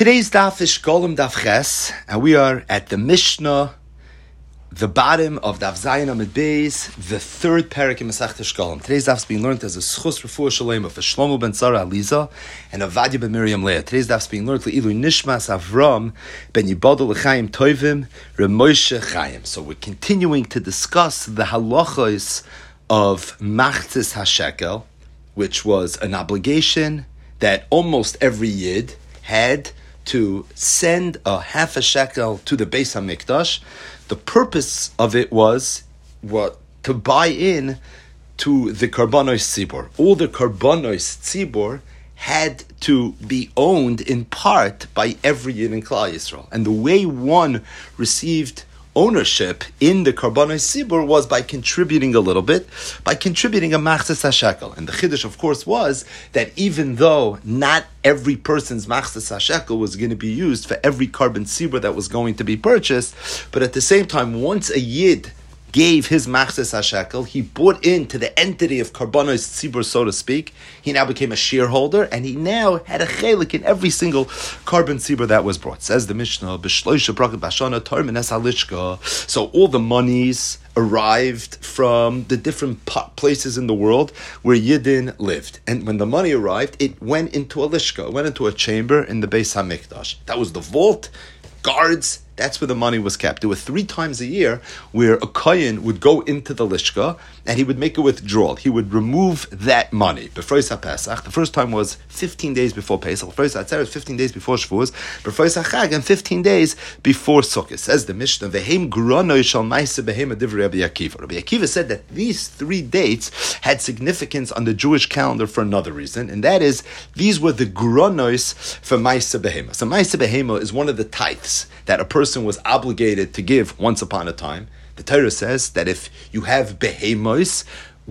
Today's daf is Shkolim Daf Ches, and we are at the Mishnah, the bottom of Daf Zayin Amid Beis, the third parak in Masechta Shkolim. Today's daf is being learned as a Schus Refuah Shalema for Shlomo ben Tzara Aliza and Avadia ben Miriam Leah. Today's daf is being learned Le'ilu Nishmas Avram ben Yibadol L'Chaim Tovim Remoshe Chaim. So we're continuing to discuss the halachos of Machzis HaShekel, which was an obligation that almost every Yid had to send a half a shekel to the Beis HaMikdash. The purpose of it was to buy in to the Karbanos Tzibor. All the Karbanos Tzibor had to be owned in part by every Yid in Klal Yisrael. And the way one received ownership in the Karbanos Tzibor was by contributing a little bit, by contributing a Machzis HaShekel. And the Chiddush, of course, was that even though not every person's Machzis HaShekel was going to be used for every Karban Tzibor that was going to be purchased, but at the same time, once a Yid gave his Machzis HaShekel, he bought into the entity of Karbanos Tzibor, so to speak. He now became a shareholder, and he now had a chelik in every single Karban Tzibor that was brought. Says the Mishnah, B'shloisha bracha b'shana tormin es halishka. So all the monies arrived from the different places in the world where Yidden lived. And when the money arrived, it went into a lishka, it went into a chamber in the Beis HaMikdash. That was the vault, guards. That's where the money was kept. There were 3 times a year where a kohen would go into the lishka and he would make a withdrawal. He would remove that money. B'frois HaPesach, the first time was 15 days before Pesach. B'frois HaTzeres, 15 days before Shavuos. B'frois HaChag, and 15 days before Sukkot. Says the Mishnah, V'heim grono shal ma'aseh behem adivrei Rabbi Akiva. Rabbi Akiva said that these 3 dates had significance on the Jewish calendar for another reason, and that is, these were the gronos for ma'aseh behema. So ma'aseh behema is one of the tithes that a person was obligated to give once upon a time. The Torah says that if you have behemos,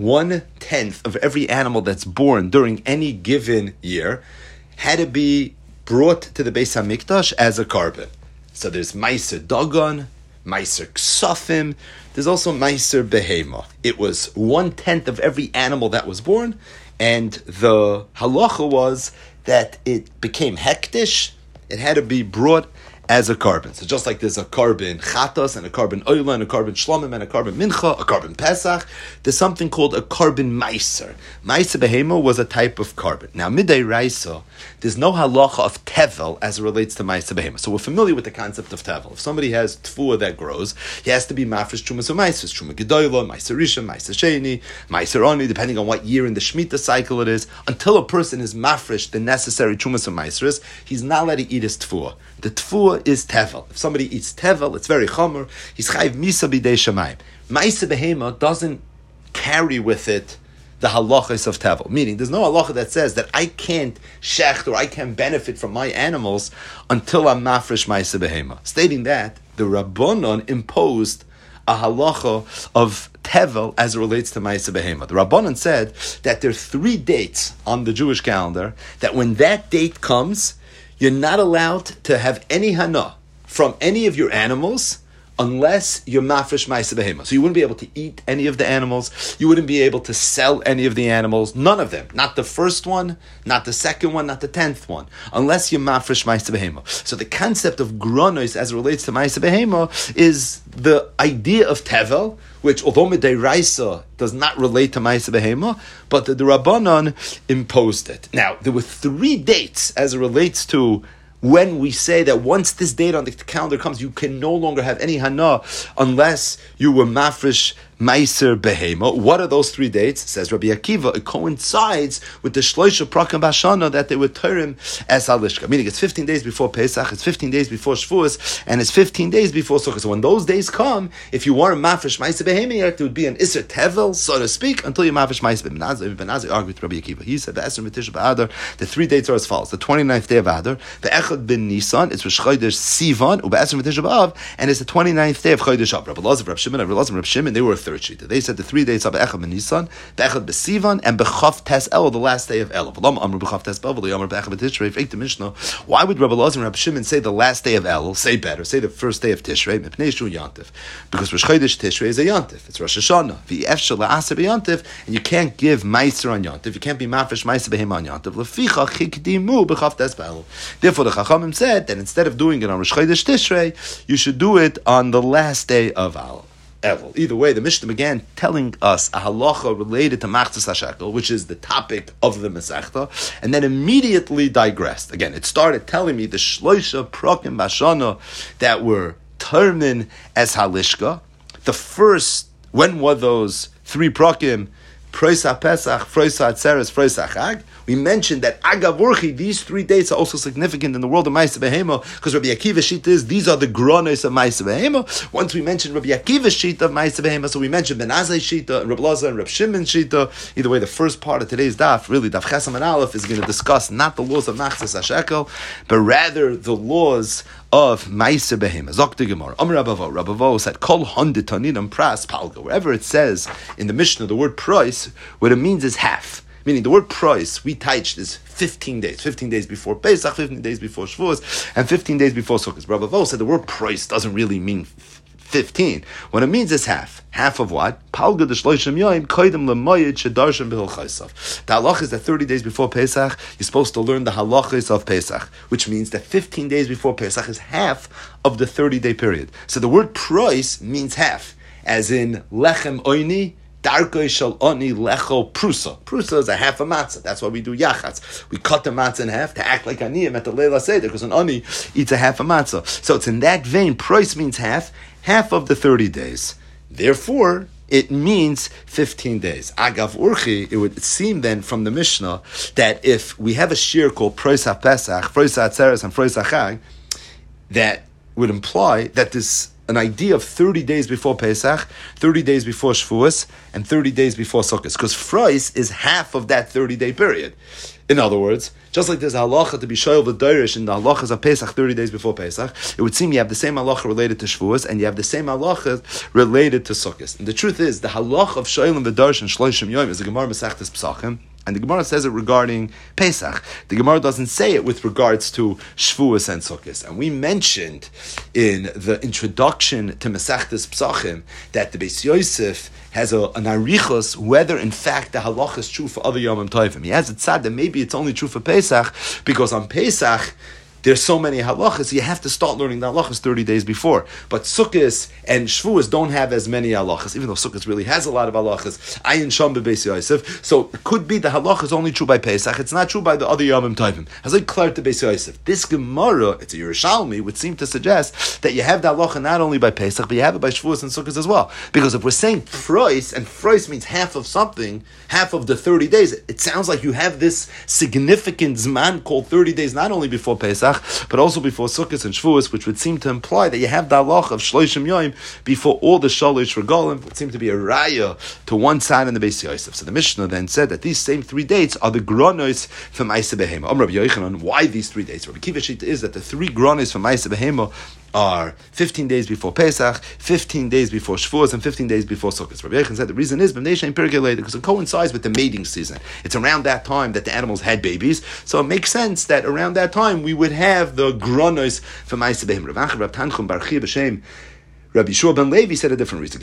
1/10 of every animal that's born during any given year had to be brought to the Beis HaMikdash as a carbon. So there's Meiser Dagon, Meiser Ksafim, there's also Meiser Behema. It was 1/10 of every animal that was born, and the halacha was that it became hektish, it had to be brought as a carbon. So just like there's a carbon chatos and a carbon oila and a carbon shlomim and a carbon mincha, a carbon pesach, there's something called a carbon meiser. Meiser behema was a type of carbon. Now midday raisa, there's no halacha of tevel as it relates to meiser behema. So we're familiar with the concept of tevel. If somebody has tfuah that grows, he has to be mafresh trumas or meiser, truma gedoyla, meiser rishon, meiser sheni, meiser oni, depending on what year in the shemitah cycle it is. Until a person is mafresh the necessary trumas or meisers, he's not allowed to eat his tfuah. The tfuah is tevel. If somebody eats tevel, it's very chomer. He's chayiv misa b'dei shamayim. Ma'aseh behema doesn't carry with it the halachas of tevel. Meaning, there's no halacha that says that I can't shecht or I can't benefit from my animals until I'm mafresh ma'aseh behema. Stating that, the Rabbanon imposed a halacha of tevel as it relates to ma'aseh behema. The Rabbanon said that there are 3 dates on the Jewish calendar that when that date comes, you're not allowed to have any hana from any of your animals unless you're mafresh ma'aseh behema. So you wouldn't be able to eat any of the animals. You wouldn't be able to sell any of the animals. None of them. Not the first one, not the second one, not the 10th one. Unless you're mafresh ma'aseh behema. So the concept of gronos as it relates to ma'aseh behema is the idea of tevel, which although midei raisa does not relate to ma'aseh behema, but the Rabbanon imposed it. Now, there were 3 dates as it relates to when we say that once this date on the calendar comes, you can no longer have any hana unless you were mafresh meiser behema. What are those 3 dates? Says Rabbi Akiva, it coincides with the shloisha prakam b'shana that they were terim as halishka. Meaning it's 15 days before Pesach, it's 15 days before Shavuos, and it's 15 days before Sukkot. So when those days come, if you weren't mafresh meiser behema, it would be an iser tevel, so to speak, until you mafresh meiser behema. Ibn Azai argued with Rabbi Akiva. He said the 3 dates are as follows: the 29th day of Adar, the Echad bin Nisan, it's Rosh Chodesh Sivan, and it's the 29th day of Chodesh Av. Rabbi Elazar, Rabbi Shimon, they were third shita. They said the 3 days of Echad B'Nisan, B'Echad B'Sivan, and B'Chav Tes El, the last day of Elul. Why would Rabbi Elazar and Rabbi Shimon say the last day of Elul? Say better, say the first day of Tishrei, because Rosh Chodesh Tishrei is a Yantif. It's Rosh Hashanah. V'Efshel La'aser B'Yantif, and you can't give Meiser on Yantif. You can't be Mafresh Meiser B'Hem on Yantif. L'ficha Chikdimu B'Chav Tes B'Elul. Therefore, the Chachamim said that instead of doing it on Rosh Chodesh Tishrei, you should do it on the last day of Elul. Either way, the Mishnah began telling us a halacha related to Machzas HaShekel, which is the topic of the Masechta, and then immediately digressed. Again, it started telling me the Shloisha Prokim Bashana that were termin as Halishka. The first, when were those 3 Prokim? Proisa Pesach, Proisa Atzeres, Proisa Chag. We mentioned that Agav Urchi, these 3 dates are also significant in the world of Ma'aseh Behema, because Rabbi Akiva's sheet is, these are the gronos of Ma'aseh Behema. Once we mentioned Rabbi Akiva's sheet of Ma'aseh Behema, so we mentioned Ben Azai's sheet, and Rabbi Elazar and Rabbi Shimon's sheet. Either way, the first part of today's daf, really Daf Chesam and Aleph, is going to discuss not the laws of Machzas HaShekel, but rather the laws of Ma'aseh Behema. Zok Gemara. Amar Rabavo said, Kol Hondet Taninam Pras Palga. Wherever it says in the Mishnah the word price, what it means is half. Meaning the word price, we teach is 15 days. 15 days before Pesach, 15 days before Shavuos, and 15 days before Sukkot. Rabavo said the word price doesn't really mean 15. What it means is half. Half of what? Palga the Shloshim Yoim Koidem Lemoyed Shedarshan B'Hil Chaysav. The halach is that 30 days before Pesach, you're supposed to learn the halachas of Pesach, which means that 15 days before Pesach is half of the 30-day period. So the word price means half, as in Lechem Oini, Darkoi shal oni lecho prusa. Prusa is a half a matzah. That's why we do yachatz. We cut the matzah in half to act like aniyim at the Leila Seder, because an oni eats a half a matzah. So it's in that vein. Price means half of the 30 days. Therefore, it means 15 days. Agav Urchi, it would seem then from the Mishnah that if we have a shir called Prois HaPesach, Prois HaTzeres, and Prois HaChag, that would imply that this an idea of 30 days before Pesach, 30 days before Shavuos, and 30 days before Sukkot, because Frois is half of that 30-day period. In other words, just like there's a halacha to be shoyel v'doirish in the halachas of Pesach 30 days before Pesach, it would seem you have the same halacha related to Shavuos, and you have the same halacha related to Sukkot. And the truth is, the halacha of shoyel and v'doirish and shloishim yom is the Gemara Masechtas Pesachim. And the Gemara says it regarding Pesach. The Gemara doesn't say it with regards to Shavuos and Sukkot. And we mentioned in the introduction to Masechtas Pesachim that the Beis Yosef has an arichos whether in fact the halacha is true for other Yomim Tovim. He has it said that maybe it's only true for Pesach because on Pesach there's so many halachas, you have to start learning the halachas 30 days before. But Sukkot and Shavuos don't have as many halachas, even though Sukkot really has a lot of halachas. Ayin Sham Bebeis Yosef. So it could be the halacha is only true by Pesach. It's not true by the other Yomim Tovim. As I cleared to Beis Yosef, this Gemara, it's a Yerushalmi, would seem to suggest that you have the halacha not only by Pesach, but you have it by Shavuos and Sukkot as well. Because if we're saying Frois, and Frois means half of something, half of the 30 days, it sounds like you have this significant Zman called 30 days, not only before Pesach, but also before Sukkot and Shavuos, which would seem to imply that you have the halach of Shloshim Yom before all the Shalosh Regalim, would seem to be a raya to one side in the Beis Yosef. So the Mishnah then said that these same 3 dates are the gronos from Ma'aseh Behema. Rabbi Yochanan, why these 3 dates? Rabbi Akiva Shita is that the 3 gronos from Ma'aseh Behema are 15 days before Pesach, 15 days before Shavuos, and 15 days before Sukkot. Rabbi Yochanan said the reason is because it coincides with the mating season. It's around that time that the animals had babies, so it makes sense that around that time we would have the gronos for Ma'aseh Behema. Rav Tanchum Bar Chia b'Shem Rabbi Yeshua ben Levi said a different reason.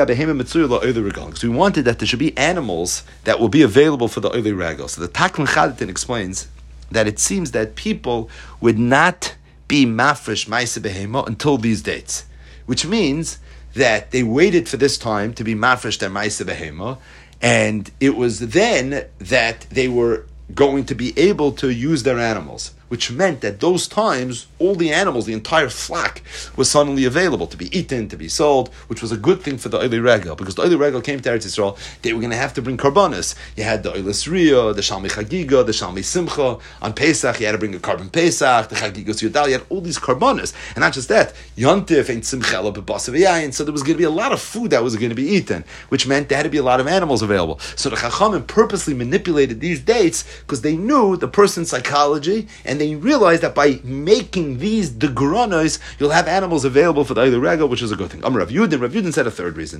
Because we wanted that there should be animals that will be available for the Oili Ragel. So the Taklan Chadatin explains that it seems that people would not be mafresh Ma'aseh Behema until these dates, which means that they waited for this time to be mafresh their Ma'aseh Behema, and it was then that they were going to be able to use their animals, which meant that those times, all the animals, the entire flock, was suddenly available to be eaten, to be sold, which was a good thing for the Oili Regel, because the Oili Regel came to Eretz Yisrael, they were going to have to bring karbanos. You had the Oilis Riyah, the Shalmi Chagiga, the Shalmi Simcha. On Pesach, you had to bring a carbon Pesach, the Chagigos Yudal, you had all these karbanos. And not just that, Yontif and Simchela Bebasav Yayin, so there was going to be a lot of food that was going to be eaten, which meant there had to be a lot of animals available. So the Chachamim purposely manipulated these dates because they knew the person's psychology, and they realize that by making these degronos, you'll have animals available for the Eiler Regel, which is a good thing. Rav Yudin said a third reason.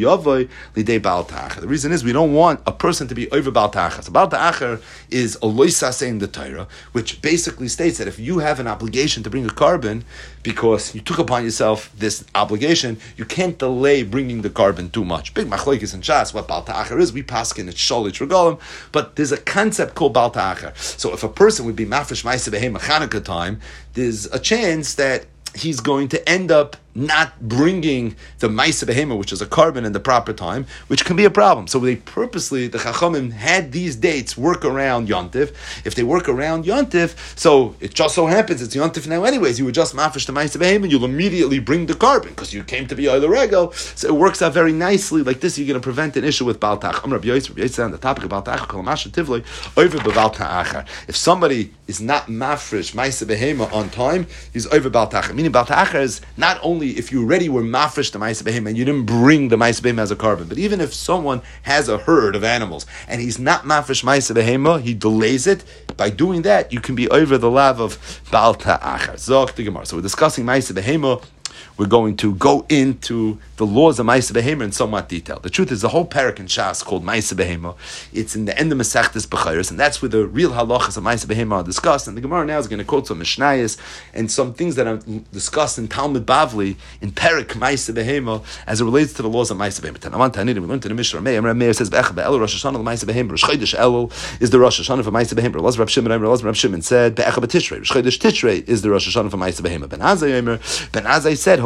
The reason is we don't want a person to be over Baal Ta'achar. So Baal Ta'achar is a loisase in the Torah, which basically states that if you have an obligation to bring a carbon, because you took upon yourself this obligation, you can't delay bringing the carbon too much. Big machlokes in Shas, what Baal Ta'achar is, we paskin it's Shalit Regalim, but there's a concept called Baal Ta'achar. So if a person would be mafresh ma'aseh behema Chanukah time, there's a chance that he's going to end up not bringing the ma'aseh behema, which is a carbon, in the proper time, which can be a problem. So they purposely, the Chachamim had these dates work around Yontif. If they work around Yontif, so it just so happens it's Yontif now anyways, you would just mafresh the ma'aseh behema and you'll immediately bring the carbon because you came to be Eiler Regel. So it works out very nicely. Like this, you're going to prevent an issue with Baal Ta'achar. Rabbi Yosef on the topic of Baal Ta'achar, kol masha tivloi over Baal Ta'achar. If somebody is not mafresh ma'aseh behema on time, he's over Baal Ta'achar. Meaning Baal Ta'achar is not only if you already were mafresh the ma'aseh behema and you didn't bring the ma'aseh behema as a carbon, but even if someone has a herd of animals and he's not mafresh ma'aseh behema, he delays it. By doing that, you can be over the lav of Baal Ta'achar. Zok the Gemara. So we're discussing ma'aseh behema. We're going to go into the laws of Ma'aseh Behema in somewhat detail. The truth is, the whole parak in Shas called Ma'aseh Behema, it's in the end of Masechtas Bechayros, and that's where the real halachas of Ma'aseh Behema are discussed. And the Gemara now is going to quote some Mishnayos and some things that are discussed in Talmud Bavli in parak Ma'aseh Behema as it relates to the laws of Ma'aseh Behema. Tanaman Tanidim, we learned in the Mishnah. Meir says, "Be'echa be'elul Rosh Hashanah Ma'aseh Behema. Rosh Chodesh Elul is the Rosh Hashanah for Ma'aseh Behema." Rav Shimon said, "Be'echa be'Tishrei. Rosh Chodesh Tishrei is the Rosh Hashanah for Ma'aseh Behema." Ben Azai said,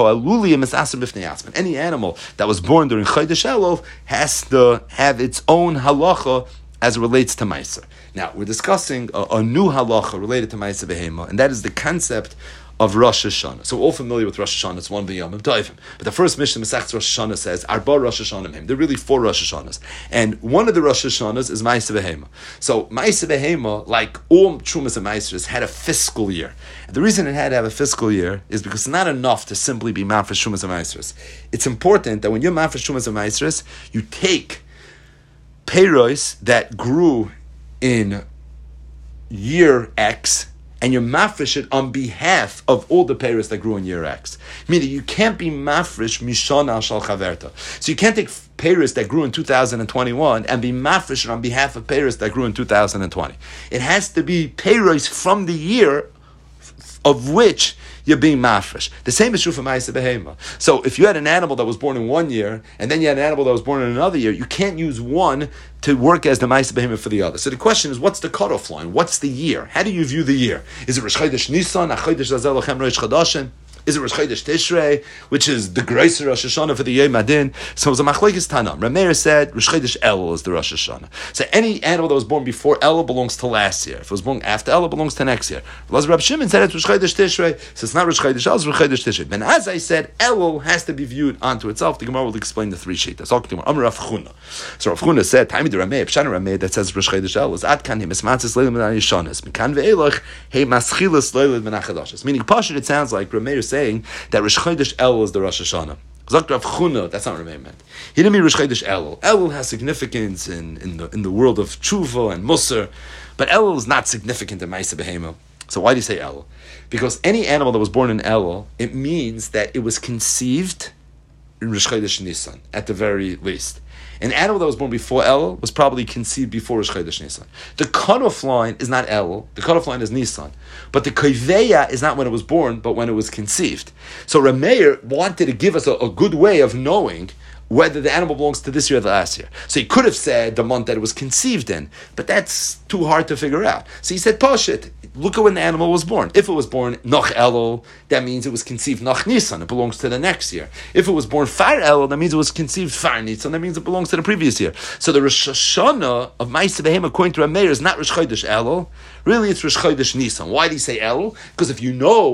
any animal that was born during Chodesh Elul has to have its own halacha as it relates to Ma'aser. Now, we're discussing a new halacha related to Ma'aser Behema, and that is the concept of Rosh Hashanah. So we're all familiar with Rosh Hashanah. It's one of the Yom Tovim. But the first Mishnah, Masechtas Rosh Hashanah, says, Arba Rosh Hashanah. There are really 4 Rosh Hashanahs. And one of the Rosh Hashanahs is Ma'aseh Behema. So Ma'aseh Behema, like all Trumas and Ma'asers, had a fiscal year. And the reason it had to have a fiscal year is because it's not enough to simply be Ma'afresh Trumas and Ma'asers. It's important that when you're Ma'afresh Trumas and Ma'asers, you take peiros that grew in year X, and you mafresh it on behalf of all the peiros that grew in year X. Meaning you can't be mafresh mishon al shal chaverta. So you can't take peiros that grew in 2021 and be mafresh it on behalf of peiros that grew in 2020. It has to be peiros from the year of which you're being mafresh. The same is true for Ma'aseh Behema. So if you had an animal that was born in one year, and then you had an animal that was born in another year, you can't use one to work as the Ma'aseh Behema for the other. So the question is, what's the cutoff line? What's the year? How do you view the year? Is it Rosh Chodesh Nisan, Chodesh Zazel Lachem Rosh Chodashim? Is it Rosh Chodesh Tishrei, which is the Greiser Rosh Hashanah for the Yom Adin? So it was a machlokes Tanam. Rameir said Rosh Chodesh Elul is the Rosh Hashanah. So any animal that was born before Elul belongs to last year. If it was born after Elul, it belongs to next year. Rabbi Shimon said it's Rosh Chodesh Tishrei, so it's not Rosh Chodesh Elul, it's Rosh Chodesh Tishrei. Ben Azai said Elul has to be viewed onto itself. The Gemara will explain the 3 shitas. Amar Rav Chuna. So Rav Chuna said, Taimid Rameir, Pshana Rameir that says Rosh Chodesh Elul is Ad Kan Himismatzis Leilim Min Yishanis. Mikan Ve'elach He Maschilas Leilim Min Achadashis. Meaning, Pashut, it sounds like Rameir saying that Rosh Chodesh Elul is the Rosh Hashanah. Zok Rav Chuna, that's not what Rameir meant. He didn't mean Rosh Chodesh Elul. Elul has significance in the world of Tshuva and Musar, but Elul is not significant in Ma'aseh Behema. So why do you say Elul? Because any animal that was born in Elul, it means that it was conceived in Rosh Chodesh Nisan, at the very least. An animal that was born before Elul was probably conceived before Rosh Chodesh Nisan. The cutoff line is not Elul, the cutoff line is Nisan. But the Koveya is not when it was born, but when it was conceived. So Rameir wanted to give us a good way of knowing whether the animal belongs to this year or the last year. So he could have said the month that it was conceived in, but that's too hard to figure out. So he said, Pashit, look at when the animal was born. If it was born Noch Elul, that means it was conceived Noch Nisan, it belongs to the next year. If it was born Far Elul, that means it was conceived Far Nisan, that means it belongs to the previous year. So the Rosh Hashanah of Ma'aseh Behema, according to Rameir, is not Rosh Chodesh Elul, really it's Rosh Chodesh Nisan. Why do you say Elul? Because if you know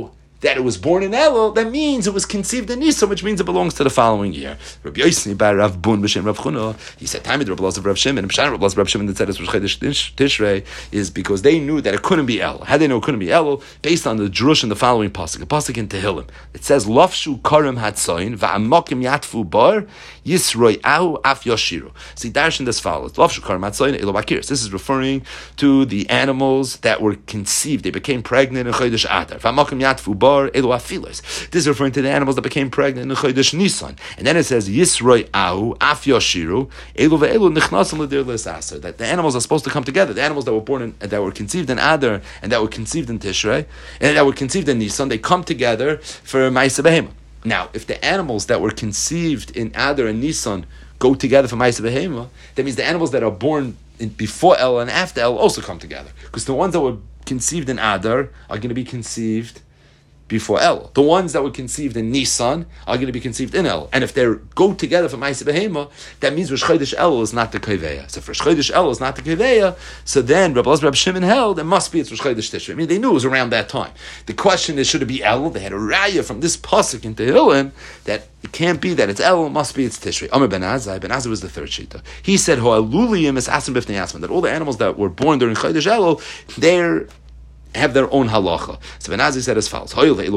that it was born in Elul, that means it was conceived in Nisan, which means it belongs to the following year. Rabbi Yossi bar Rav Bun b'shem Rav Chuna, he said, Tamid Rav Elazar Rav Shimon, and Pshan Rav Elazar Rav Shimon that said it's Rosh Chodesh Tishrei is because they knew that it couldn't be Elul. How they know it couldn't be Elul? Based on the drush in the following pasuk, a pasuk in Tehillim. It says, Lafshu karim hatzayin va'amokim yatfu bar yisroi ahu af yoshiru. See, darshan as follows. Lafshu karim hatzayin elo bakiris. This is referring to the animals that were conceived. They became pregnant in Chodesh Adar. Va'amokim yatfu bar elo afilos. This is referring to the animals that became pregnant in Chodesh Nisan. And then it says, Yisroi ahu af yoshiru elo ve'elo nichnasim l'dir l'saser. That the animals are supposed to come together. The animals that were born in, that were conceived in Adar and that were conceived in Tishrei and that were conceived in Nisan, they come together for Ma'aseh Behema. Now, if the animals that were conceived in Adar and Nisan go together for Ma'aseh Behema, that means the animals that are born before El and after El also come together. Because the ones that were conceived in Adar are going to be conceived before El. The ones that were conceived in Nisan are going to be conceived in El. And if they go together for Ma'aseh Behema, that means Rosh Chodesh El is not the Keveya. So if Rosh Chodesh El is not the Keveya, so then Rabbi Elazar Rabbi Shimon held, it must be it's Rosh Chodesh Tishrei. I mean, they knew it was around that time. The question is, should it be El? They had a raya from this pasuk in Tehillim that it can't be that it's El, it must be it's Tishrei. Amar Ben Azai was the third shita. He said, Ho'aluliyim is asim b'fnei asman, that all the animals that were born during Chodesh El, they're have their own halacha. So Ben Azai said as follows: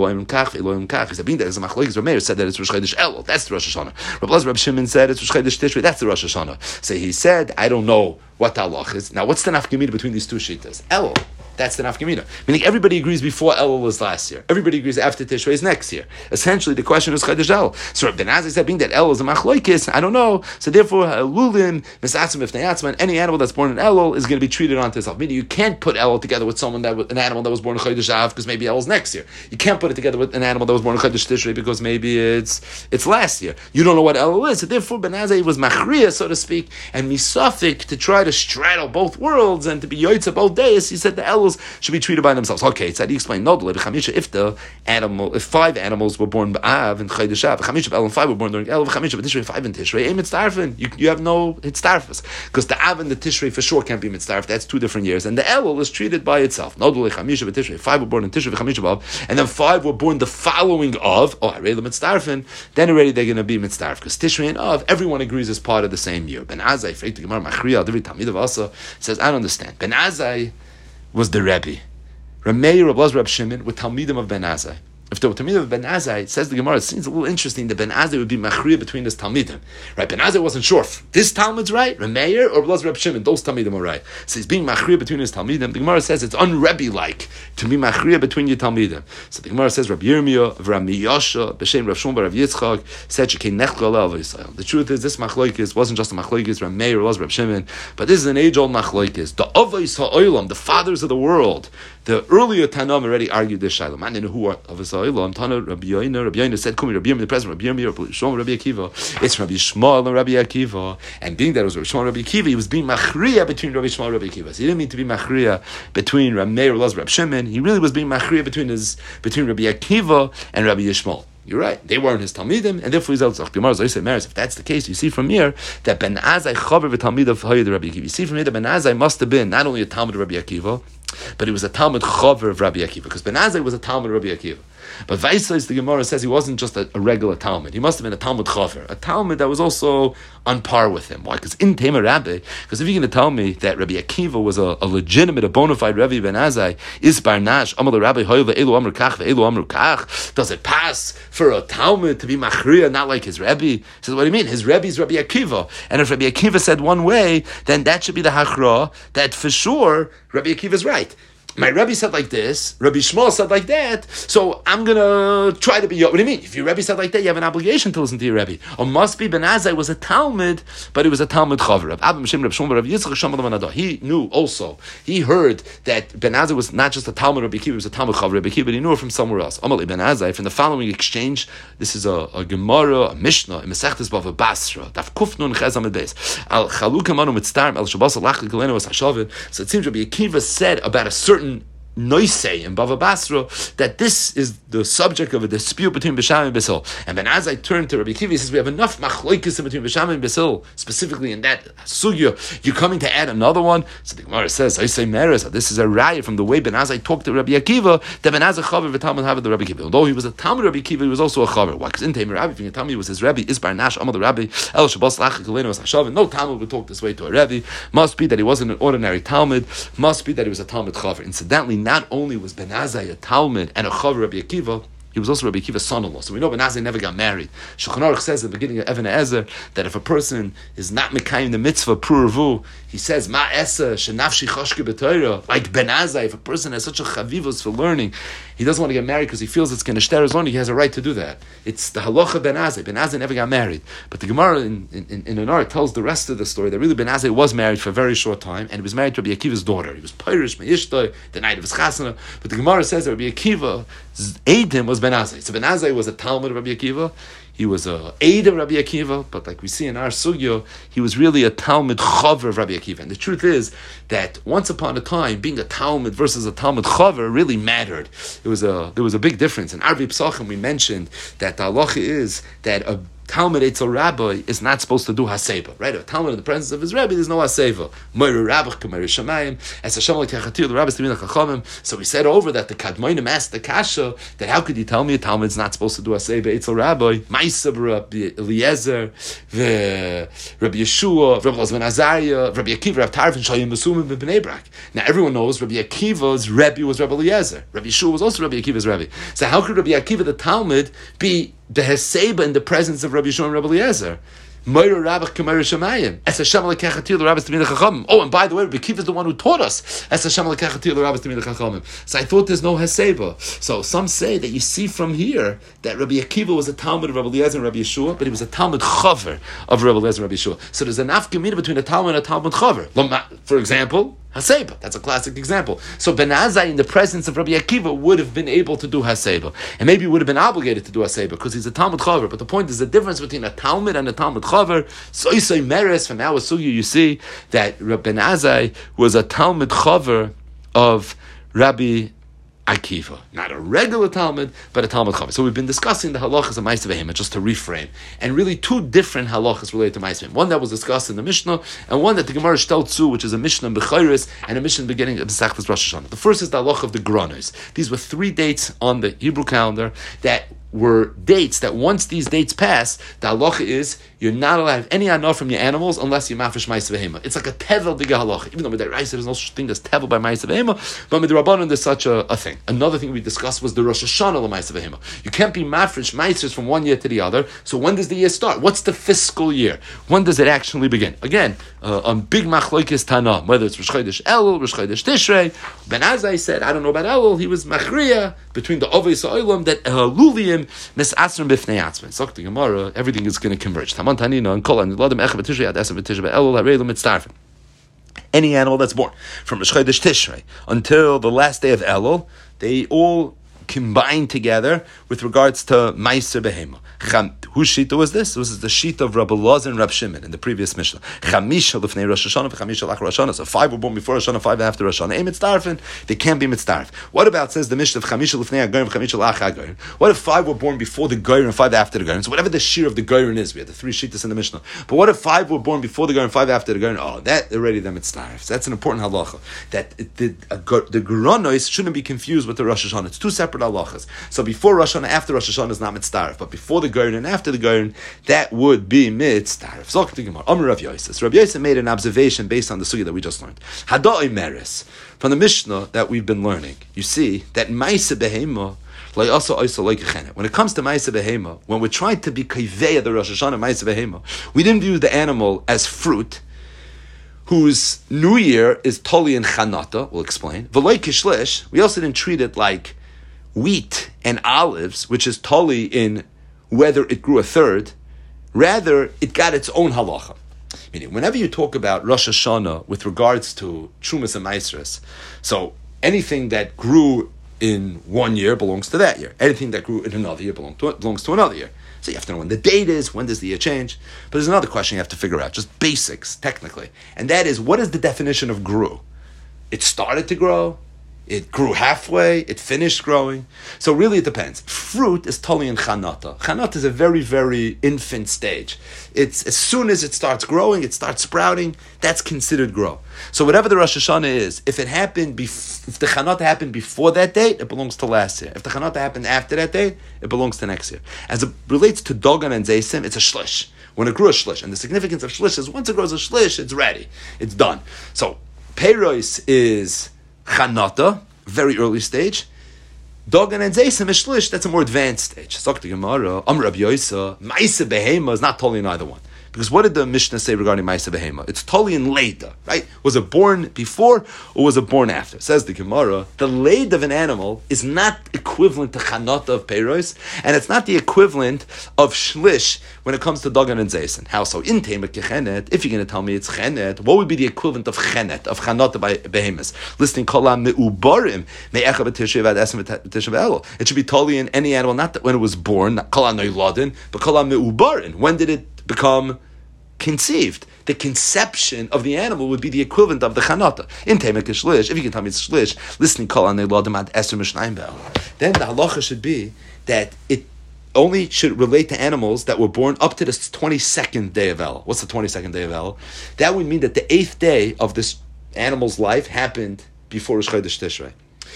He said, being that as a machlokes, Rameir said that it's Rosh Chodesh Elul. That's the Rosh Hashanah. Rabbi Elazar Rabbi Shimon said it's Rosh Chodesh Tishrei. That's the Rosh Hashanah. So he said, I don't know what the halacha is. Now, what's the nafkamina between these two shitas? Elul. That's the nafkamina. Meaning everybody agrees before Elul is last year. Everybody agrees after Tishrei is next year. Essentially, the question is Chodesh Elul. So Ben Azai said, being that Elul is a machlokes, I don't know. So therefore, Lulim, Misatzim, Ifnei Atzman, any animal that's born in Elul is going to be treated onto itself. Meaning you can't put Elul together with someone an animal that was born in Chodesh Av because maybe Elul's next year. You can't put it together with an animal that was born in Chodesh Tishrei because maybe it's last year. You don't know what Elul is. So therefore, Ben Azai was machriya, so to speak, and misafik to try to straddle both worlds and to be yoitza both days. He said the Eluls should be treated by themselves. Okay, so he explained, no, if 5 animals were born Av and Chodesh Av, Chamisha El and 5 were born during El, Chamisha Tishrei 5 and Tishrei, ain't mitzdarfin. You have no mitzdarfus. Because the Av and the Tishrei for sure can't be mitzdarf. That's 2 different years. And the Elul is treated by itself. No, Chamisha Tishrei 5 were born in Tishrei, Chamisha Av, and then 5 were born the following of, I read the mitzdarfin, then already they're going to be mitzdarf. Because Tishrei and Av, everyone agrees is part of the same year. Ben Azai, Freit the Gemara, Machriya, Divrei Talmid of Asa, says, I don't understand. Ben Azai was the Rebbe. Rameir, Rabbi Elazar, Rabbi Shimon, with Talmidim of Ben Azai. If there were Talmidim of Ben Azai, it says the Gemara, it seems a little interesting that Ben Azai would be machriya between his Talmidim. Right? Ben Azai wasn't sure if this Talmud's right, Rameir, or Rabbi Elazar, Rabbi Shimon, those Talmidim are right. So he's being machriya between his Talmidim. The Gemara says it's un-Rebbe-like to be machriya between your Talmidim. So the Gemara says, Rabbi Yirmiyah, Rabbi Yosha, B'Shem Rav Shmuel, Rav Yitzchak, said, the truth is, this machlokes wasn't just a machlokes, Rameir, Rabbi Elazar, Rabbi Shimon, but this is an age-old machlokes. The Avos HaOlam, the fathers of the world, the earlier Tanam already argued this Shiloh. Man, who are Avos HaOlam, Tana, Rabbi Yoina said, Kumi, Rabbi Yirmiyah, the president, Rabbi Yirmiyah, Rabbi Shmuel, Rabbi Akiva. It's Rabbi Shmuel and Rabbi Akiva. And being that it was Rabbi Shmuel and Rabbi Akiva, he was being machriya between Rabbi Shmuel and Rabbi Akiva. So he didn't mean to be machriya between Rameir, Elazar, Rabbi Shimon. He really was being machriya between Rabbi Akiva and Rabbi Yishmael. You're right. They weren't his Talmidim, and therefore he's also if that's the case, you see from here that Ben Azai chaver v'Talmid of Hayid Rabbi Akiva. You see from here that Ben Azai must have been not only a Talmud of Rabbi Akiva, but he was a Talmud chaver of Rabbi Akiva, because Ben Azai was a Talmud of Rabbi Akiva. But Vaisais, the Gemara says he wasn't just a regular Talmud. He must have been a Talmud chaver, a Talmud that was also on par with him. Why? Because in Tema Rabbi, because if you're going to tell me that Rabbi Akiva was a legitimate, a bona fide Rabbi Ben Azai, is Barnash, Amal Rabbi Hoyle, Elu Amru Kach, Elu Amru Kach, does it pass for a Talmud to be Machriya, not like his Rebbe? He says, what do you mean? His Rebbe is Rabbi Akiva. And if Rabbi Akiva said one way, then that should be the Hachra, that for sure Rabbi Akiva is right. My Rebbe said like this, Rabbi Shmuel said like that, so I'm going to try to be... What do you mean? If your Rebbe said like that, you have an obligation to listen to your Rebbe. Or must be Ben Azai was a Talmud, but it was a Talmud Chaver. He knew also, he heard that Ben Azai was not just a Talmud Rabbi Akiva, it was a Talmud Chaver Rabbi Akiva, but he knew it from somewhere else. Amalei Ben Azai, from the following exchange, this is a Gemara, a Mishnah, in Masechtas Bava Basra, Daf Kufnun Chezam Beis. Al Chaluk Amanu Mitzdarm, Al Shabbos Alach Galeno Was Hashavin. So it seems Rabbi Akiva said about a certain Noisei in Bava Basra that this is the subject of a dispute between Bisham and Basil. And then as I turn to Rabbi Akiva, he says we have enough machlokes between Bisham and Basil, specifically in that sugya. You're coming to add another one. So the Gemara says, I say Meres, this is a raya from the way Ben Azai talked to Rabbi Akiva, that Ben Azai chaver v'talmud have the Rabbi Akiva. Although he was a Talmud Rabbi Akiva, he was also a chaver. Why? Because in Taimir Rabbi, if you can tell me, he was his Rabbi, Isbar Nash, Amar the Rabbi, El Shabbos Lachik Elena was Hashav. No Talmud would talk this way to a Rabbi. Must be that he wasn't an ordinary Talmud. Must be that he was a Talmud chaver. Incidentally, not only was Ben Azai a Talmud and a chaver Rabbi Akiva, he was also Rabbi Akiva's son-in-law. So we know Ben Azai never got married. Shulchan Aruch says at the beginning of Even Ezer that if a person is not mekayim the mitzvah pruvu, he says ma esa shenafshi choshke b'Torah. Like Ben Azai, if a person has such a chavivus for learning, he doesn't want to get married because he feels it's going to shter his learning. He has a right to do that. It's the halacha Ben Azai. Ben Azai never got married, but the Gemara in an art tells the rest of the story that really Ben Azai was married for a very short time, and he was married to Rabbi Akiva's daughter. He was Pirish Me'ishtoi the night of his chasana. But the Gemara says that Rabbi Akiva's Eidim was Ben Azai. So Ben Azai was a Talmud of Rabbi Akiva. He was a aid of Rabbi Akiva, but like we see in our sugya, he was really a Talmud chaver of Rabbi Akiva. And the truth is that once upon a time, being a Talmud versus a Talmud chaver really mattered. There was a big difference. In Arvi Psachim, we mentioned that the halacha is that a Talmud Eitzel Rabbi is not supposed to do haseba, right? A Talmud in the presence of his Rebbe, there's no haseba. Moira Rabbach, Kamari Shamayim, as Hashem like Techatir, the Rabbis Timina Chachamim. So we said over that the Kadmoinim asked the Kasha that how could you tell me a Talmud is not supposed to do haseba Eitzel Rabbi? Ma'isa Rabbi Eliezer, Rabbi Yeshua, Rabbi Elazar ben Azariah, Rabbi Akiva, Rabbi Tarfon, Shayim Mesumim, B'nei Brak. Now everyone knows Rabbi Akiva's Rebbe was Rabbi Eliezer. Rabbi Yeshua was also Rabbi Akiva's Rebbe. So how could Rabbi Akiva the Talmud be the Heseba in the presence of Rabbi Yeshua and Rabbi Eliezer? Oh, and by the way, Rabbi Akiva is the one who taught us. So I thought there's no Heseba. So some say that you see from here that Rabbi Akiva was a Talmud of Rabbi Eliezer and Rabbi Yeshua, but he was a Talmud chaver of Rabbi Eliezer and Rabbi Yeshua. So there's a nafkamina between a Talmud and a Talmud chaver. For example, Haseba. That's a classic example. So Ben Azai, in the presence of Rabbi Akiva, would have been able to do Haseba. And maybe he would have been obligated to do Haseba because he's a Talmud Chaver. But the point is the difference between a Talmud and a Talmud Chaver. So you say Meres, from our Sugya, you see that Ben Azai was a Talmud Chaver of Rabbi Akiva. Not a regular Talmud, but a Talmud Chaver. So we've been discussing the halachas of Ma'aseh Behema, just to reframe. And really two different halachas related to Ma'aseh Behema. One that was discussed in the Mishnah, and one that the Gemara Shtel Tzu, which is a Mishnah in Bechayris, and a Mishnah beginning of Masechtas Rosh Hashanah. The first is the halacha of the Granos. These were 3 dates on the Hebrew calendar that were dates that once these dates pass, the halacha is you're not allowed to have any anah from your animals unless you mafresh ma'aseh behema. It's like a tevel diga halacha. Even though with that there's no such thing as tevel by ma'aseh behema, but with the rabbanon there's such a thing. Another thing we discussed was the Rosh Hashanah l'ma'aseh behema. You can't be mafresh ma'asehs from one year to the other. So when does the year start? What's the fiscal year? When does it actually begin? Again, on big machlokes Tana, whether it's Rosh Chodesh Elul, Rosh Chodesh Tishrei. Ben Azai said, I don't know about Elul. He was machriya between the Oveis Ha'olam that Luliim misasrim b'fnei atzmei. So the Gemara, everything is going to converge. Taman Tanina and Kol and Ladam Echav Tishrei Ad Esav Tishrei Elul Hareilu Mitzdarfin. Any animal that's born from Rosh Chodesh Tishrei until the last day of Elul, they all combine together with regards to Ma'aser Behema. Whose shita was this? This is the shita of Rabbi Elazar and Rabbi Shimon in the previous Mishnah. Chamisha lifnei Rosh Hashanah, Chamisha lach Rosh Hashanah. So 5 were born before Rosh Hashanah, 5 after Rosh Hashanah. Ein mitzdarfin, they can't be mitzdarf. What about, says the Mishnah of Chamisha lifnei Hagoyim, Chamisha lach Hagoyim? What if 5 were born before the Goyim and 5 after the Goyim? So whatever the shir of the Goyim is, we had the 3 shitas in the Mishnah. But what if 5 were born before the Goyim and 5 after the Goyim? Oh, that already them mitzdarf. So that's an important halacha. That the Geronos shouldn't be confused with the Rosh Hashanah. It's 2 separate halachas. So before Rosh Hashanah, after Rosh Hashanah is not mitzdarf, but before the Goyim and after the Goyim, that would be mitzdarf. Zok the Gemara. Amar Rav Yosef. Rav Yosef made an observation based on the sugya that we just learned. Hadai Meres, from the Mishnah that we've been learning, you see that Ma'aseh Behema, when it comes to Ma'aseh Behema, when we're trying to be kaiveya the Rosh Hashanah Ma'aseh Behema, we didn't view the animal as fruit, whose new year is Toli and Chanata. We'll explain. V'loi kishlish, we also didn't treat it like wheat and olives, which is Toli in whether it grew a third. Rather, it got its own halacha. Meaning, whenever you talk about Rosh Hashanah with regards to Trumas and Maasros, so anything that grew in one year belongs to that year. Anything that grew in another year belongs to another year. So you have to know when the date is, when does the year change. But there's another question you have to figure out, just basics, technically. And that is, what is the definition of grew? It started to grow, It grew halfway, it finished growing. So really it depends. Fruit is totally in chanata. Chanata is a very, very infant stage. It's as soon as it starts growing, it starts sprouting, that's considered grow. So whatever the Rosh Hashanah is, if it happened, if the chanata happened before that date, it belongs to last year. If the chanata happened after that date, it belongs to next year. As it relates to Dogan and Zaysim, it's a shlish. When it grew a shlish, and the significance of shlish is once it grows a shlish, it's ready, it's done. So Peiros is chanata, very early stage. Dogan and Zaysim is shlish, that's a more advanced stage. Sok the Gemara, Rabbi Yosa, Ma'aseh Behema is not totally in either one. Because what did the Mishnah say regarding Ma'aseh Behema? It's totally in Leida, right? Was it born before or was it born after? Says the Gemara, the Leida of an animal is not equivalent to Chanata of Peiros, and it's not the equivalent of Shlish when it comes to Dogan and Zaysim. How so? In Tema Kechenet, if you're going to tell me it's Chenet, what would be the equivalent of Chenet, of Chanata by Behemoths? Listening Kolam Me'ubarim, Me'echa B'Tishrei Vad Esem B'Tishrei V'Elul. It should be totally in any animal, not that when it was born, not Kolam Noyladin, but Kolam Me'ubarim. When did it become conceived? The conception of the animal would be the equivalent of the chanata. In Temek Shlish, if you can tell me it's Shlish, listening Kol Anei Lodim Ad Eser Mishnayim B'El, then the halacha should be that it only should relate to animals that were born up to the 22nd day of El. What's the 22nd day of El? That would mean that the 8th day of this animal's life happened before Rosh Chodesh Tishrei.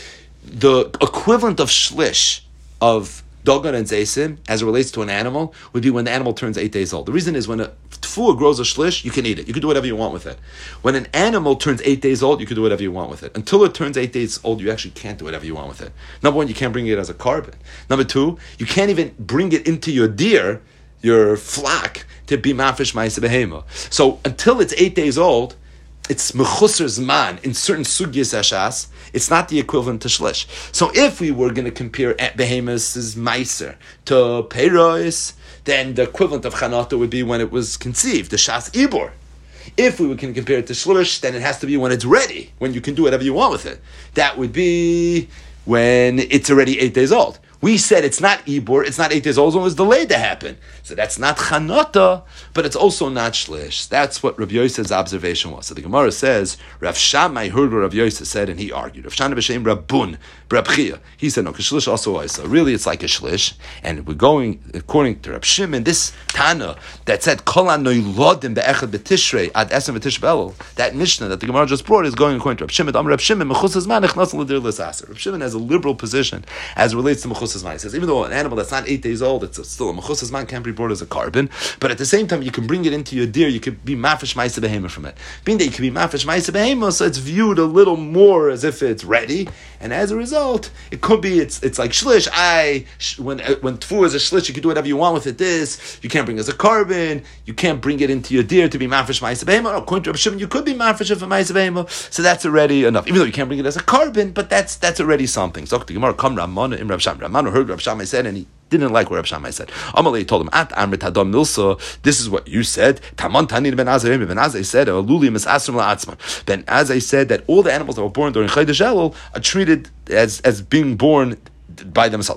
The equivalent of Shlish, of Dogan and Zaysim, as it relates to an animal, would be when the animal turns 8 days old. The reason is when a tefua grows a shlish, you can eat it. You can do whatever you want with it. When an animal turns 8 days old, you can do whatever you want with it. Until it turns 8 days old, you actually can't do whatever you want with it. Number one, you can't bring it as a carbon. Number two, you can't even bring it into your deer, your flock, to be mafish ma'aseh behema. So until it's 8 days old, it's mechusar zman in certain sugyas ashas. It's not the equivalent to shlish. So if we were going to compare behemoth's meiser to peiros, then the equivalent of chanata would be when it was conceived, the shas ibor. If we can compare it to shlish, then it has to be when it's ready, when you can do whatever you want with it. That would be when it's already 8 days old. We said it's not Ibor, it's not 8 days old, it was delayed to happen. So that's not Chanata, but it's also not Shlish. That's what Rav Yosef's observation was. So the Gemara says, Rav Shammai heard what Rav Yosef said, and he argued. Rav Shammai b'shem Rabbun, Rav Chia. He said, no, because Shlish also is. So really it's like a Shlish, and we're going, according to Rav Shimon, this Tana that said, Kol ha'noylodim be'echad b'tishrei ad esem b'tish b'elul, that Mishnah that the Gemara just brought is going according to Rav Shimon. Rav Shimon, mechus hazman echnas l'dir l'saser. Rav Shimon has a liberal position as it relates to mechus hazman. He says, even though an animal that's not 8 days old, it's still a mechus hazman, can't be brought as a carbon, but at the same time, you can bring it into your deer, you could be mafish ma'aseh behema from it. Being that you can be mafish ma'aseh behema, so it's viewed a little more as if it's ready, and as a result, it could be, it's like shlish, when tfu is a shlish, you can do whatever you want with it, you can't bring it as a carbon, you can't bring it into your deer to be mafish ma'aseh behema. No, according to Rav Shimon, you could be mafish of a ma'aseh behema, so that's already enough. Even though you can't bring it as a carbon, but that's already something. So the Gemara come Ramana in Rav Shammai. Ramana heard Rav Shammai said, and he didn't like what Rav Shammai said. Amalei told him, At Amrit Hadam Milsa, this is what you said. Taman Tanin Ben Azai. Ben Azai said, Alulim is Asrim La'atzman. Ben Azai said that all the animals that were born during Chodesh Elul are treated as being born by themselves.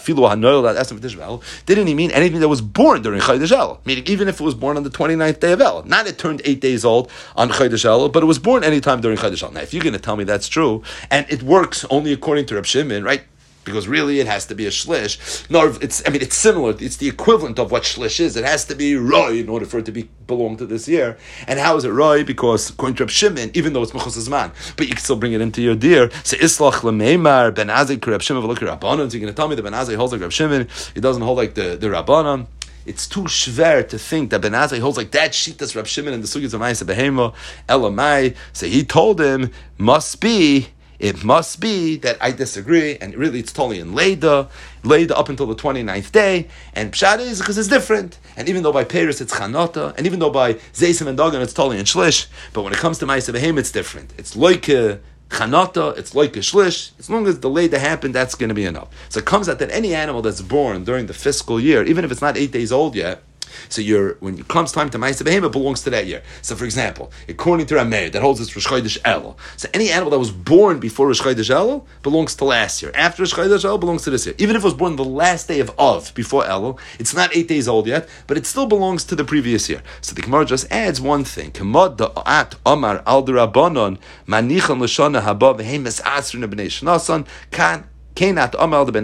Didn't he mean anything that was born during Chodesh Elul? Meaning even if it was born on the 29th day of El. Not it turned 8 days old on Chodesh Elul, but it was born anytime during Chodesh Elul. Now if you're going to tell me that's true, and it works only according to Reb Shimon, right? Because really it has to be a shlish. No, it's similar. It's the equivalent of what shlish is. It has to be roy in order for it to belong to this year. And how is it roy? Because according to Reb Shimon, even though it's mechus hazman, but you can still bring it into your deer. So islach lemeimar ben azai Reb Shimon v'lo Rabbanon. So you're going to tell me that Ben Azai holds like Reb Shimon. He doesn't hold like the Rabbanon. It's too schwer to think that Ben Azai holds like that sheet that's Reb Shimon in the sugyas of ma'aseh behema elamai. So he told him, it must be that I disagree, and really it's totally in Leida up until the 29th day, and Pshat is because it's different. And even though by Peiros it's Chanata, and even though by Zaysim and Dogan it's totally in Shlish, but when it comes to Ma'aseh Behem it's different. It's like a Chanata, it's like a Shlish. As long as the Leida happened, that's going to be enough. So it comes out that any animal that's born during the fiscal year, even if it's not 8 days old yet, So when it comes time to Ma'aseh Behema, it belongs to that year. So for example, according to Rameir, that holds it's Rosh Chodesh Elul. So any animal that was born before Rosh Chodesh Elul belongs to last year. After Rosh Chodesh Elul belongs to this year. Even if it was born the last day of before Elul, it's not 8 days old yet, but it still belongs to the previous year. So the Gemara just adds one thing. Kamad da'at Omar al derabanan manichan l'shana haba v'hemes asrin b'nei shnasan kan. So what's going to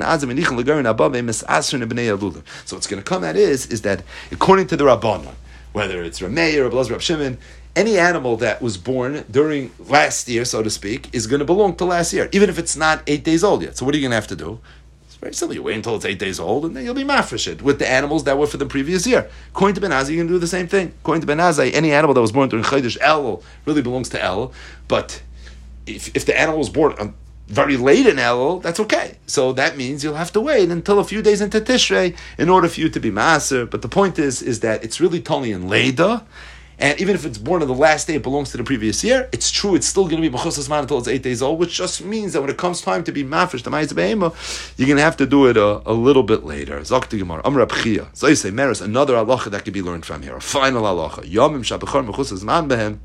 come at is that according to the Rabbanon, whether it's Rameir or Rab Shimon, any animal that was born during last year, so to speak, is going to belong to last year, even if it's not 8 days old yet. So what are you going to have to do? It's very simple. You wait until it's 8 days old, and then you'll be mafresh with the animals that were for the previous year. According to Ben Azai, you're going to do the same thing. According to Ben Azai, any animal that was born during Chodesh Elul really belongs to Elul, but if the animal was born on very late in Elul, that's okay. So that means you'll have to wait until a few days into Tishrei in order for you to be Maaser. But the point is that it's really Tali and Leida, and even if it's born on the last day, it belongs to the previous year. It's true, it's still going to be B'chus Hasman until it's 8 days old, which just means that when it comes time to be Mafresh, the Ma'aseh Behema, you're going to have to do it a little bit later. Zakti Gemara, Amr Abchia. So you say, Meres, another halacha that could be learned from here, a final halacha. Yomim Shabachar B'chus Hasman Behem,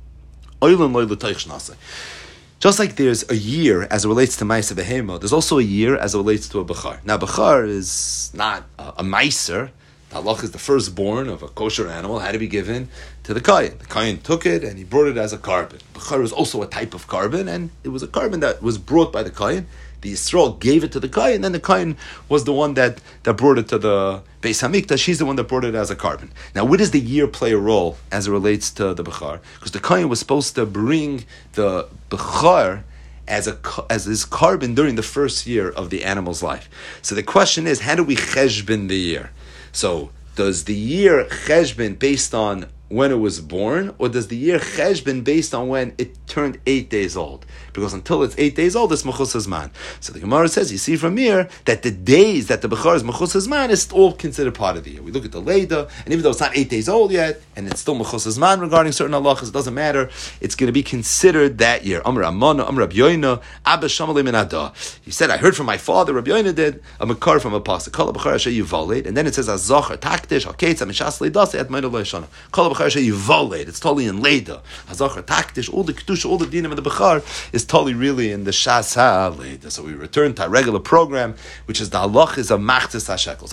Oilan Loy L'Teich Shnaseh. Just like there's a year as it relates to Ma'aseh Behema, there's also a year as it relates to a Bechar. Now, Bechar is not a Meiser. The halach is the firstborn of a kosher animal had to be given to the Kayin. The Kayin took it and he brought it as a carbon. Bechar is also a type of carbon, and it was a carbon that was brought by the Kayin. The Yisrael gave it to the Kayin, and then the Kayin was the one that brought it to the Beis Hamikdash. She's the one that brought it as a carbon. Now, where does the year play a role as it relates to the Bechar? Because the Kayin was supposed to bring the Bechar as his carbon during the first year of the animal's life. So the question is, how do we cheshbin the year? So, does the year cheshbin based on when it was born, or does the year cheshbin based on when it turned 8 days old? Because until it's 8 days old, it's mechus hazman. So the Gemara says, you see from here, that the days that the Bechar is mechus hazman is all considered part of the year. We look at the Leida, and even though it's not 8 days old yet, and it's still mechus hazman regarding certain halachas, it doesn't matter, it's going to be considered that year. Amr Amana, Amr Rab Yoina, Abba Shamalei min Ada. He said, I heard from my father, Rab Yoina did, a Mekar from a pasuk, Kol Bechar Asher Yivaled, and then it says, Azachar Taktish, Haketz, Amishas Leidase, at Meidel Loishana. Kol Bechar Asher Yivaled, it's totally in Leida. Azachar Taktish, all the Kedusha, all the dinim of the Bechar is totally really in the Shas HaLeida. So we return to our regular program, which is the halachas of Machzis HaShekel.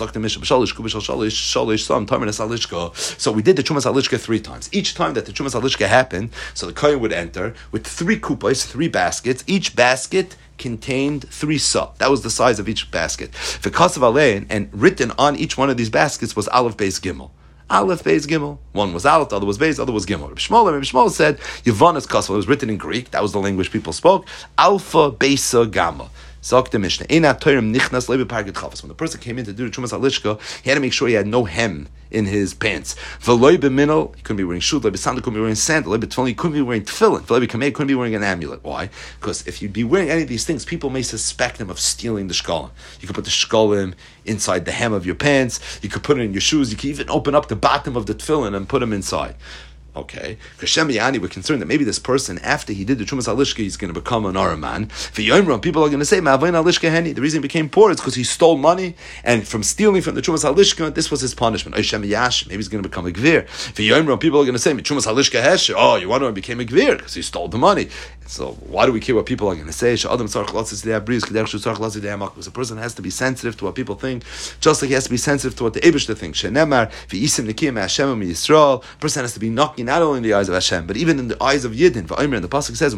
So we did the Chumas HaLishka 3 times. Each time that the Chumas HaLishka happened, so the Kohen would enter with 3 kupas, 3 baskets. Each basket contained 3 sa. That was the size of each basket. V'kasav alein, and written on each one of these baskets was Aleph Beis Gimel. Aleph, Beis, Gimel. One was Aleph, the other was Beis, the other was Gimel. Rabbi Shmuel said, Yavanas Kasval. It was written in Greek. That was the language people spoke. Alpha, Beisa, Gamma. Zok the Mishnah. When the person came in to do the Chumas HaLishka, he had to make sure he had no hem in his pants. V'loi b'minol, he couldn't be wearing shut. V'loi b'sandal, couldn't be wearing sandal. V'loi b'tfilin, he couldn't be wearing tefillin. V'loi b'kamei, couldn't be wearing an amulet. Why? Because if you'd be wearing any of these things, people may suspect him of stealing the shkolim. You could put the shkolim inside the hem of your pants. You could put it in your shoes. You could even open up the bottom of the tefillin and put them inside. Okay, Kashem Yani, we're concerned that maybe this person, after he did the Chumas HaLishka, he's going to become an Araman. For Yomram, people are going to say, Ma'avain HaLishka Heni. The reason he became poor is because he stole money, and from stealing from the Chumas HaLishka, this was his punishment. Oishem Yash, maybe he's going to become a Gvir. For Yomram, people are going to say, Chumas HaLishka Hesh. Oh, you wonder why he became a Gvir? Because he stole the money. So why do we care what people are going to say? Because a person has to be sensitive to what people think, just like he has to be sensitive to what the Eibishter thinks. Shenemar, v'isim nikim Hashem Yisrael. A person has to be knocking not only in the eyes of Hashem, but even in the eyes of Yidden. And the pasuk says,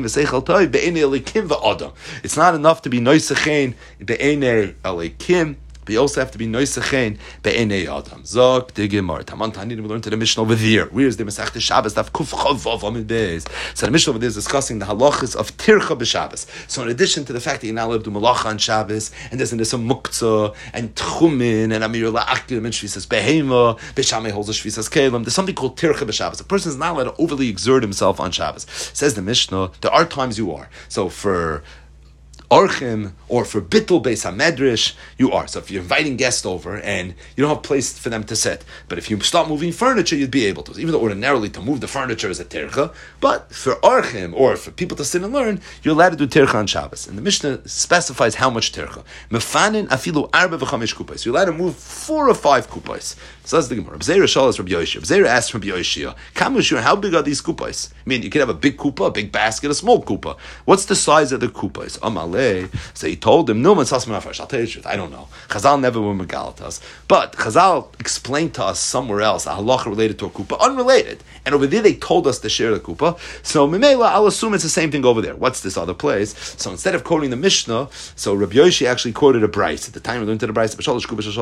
it's not enough to be noisechein be'enei alikim. But you also have to be noisechein be'enei adam. Zok the Gemara. Taman Tani, we learned to the Mishnah over here. Where's the Masechta Shabbos? Daf Kuf Chav Vav Amid Beis. So the Mishnah over there is discussing the halachas of tircha b'Shabbos. So in addition to the fact that you're not allowed to do malacha on Shabbos, and there's some muktzah and tchumin and amir la'akim and shvisas behema, Beishamai holds a shvisas kelim. There's something called tircha b'Shabbos. A person is not allowed to overly exert himself on Shabbos. Says the Mishnah, there are times you are. So for Orchim, or for Bittul Beis HaMedrash, you are. So if you're inviting guests over and you don't have a place for them to sit, but if you start moving furniture, you'd be able to. Even though ordinarily to move the furniture is a tercha, but for Orchim, or for people to sit and learn, you're allowed to do tercha on Shabbos. And the Mishnah specifies how much tercha. Mefanin afilu arba v'chamesh kupais. You're allowed to move 4 or 5 kupais. So that's the Gemara. B'zeira shalas Rabbi Yoshia. B'zeira asked Rabbi Yoshia, Kamushur, how big are these kupais? I mean, you could have a big kupa, a big basket, a small kupa. What's the size of the kupais? Amalei. So he told him, I'll tell you the truth, I don't know. Chazal never were megal to us. But Chazal explained to us somewhere else a halacha related to a kupa, unrelated. And over there they told us to share the kupa. So Mimela, I'll assume it's the same thing over there. What's this other place? So instead of quoting the Mishnah, so Rabbi Yoshi actually quoted a Bryce. At the time we learned to the Bryce, there